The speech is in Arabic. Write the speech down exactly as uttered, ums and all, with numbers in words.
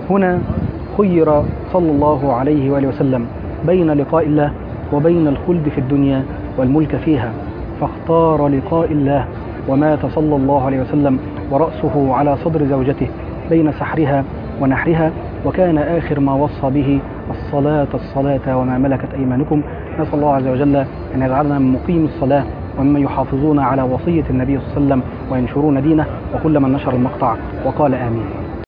هنا خير صلى الله عليه وآله وسلم بين لقاء الله وبين الخلد في الدنيا والملك فيها، فاختار لقاء الله ومات صلى الله عليه وسلم ورأسه على صدر زوجته بين سحرها ونحرها، وكان آخر ما وصى به الصلاة الصلاة وما ملكت أيمانكم. نسأل الله عز وجل أن يجعلنا من مقيم الصلاة وممن يحافظون على وصية النبي صلى الله عليه وسلم وينشرون دينه، وكل من نشر المقطع وقال آمين.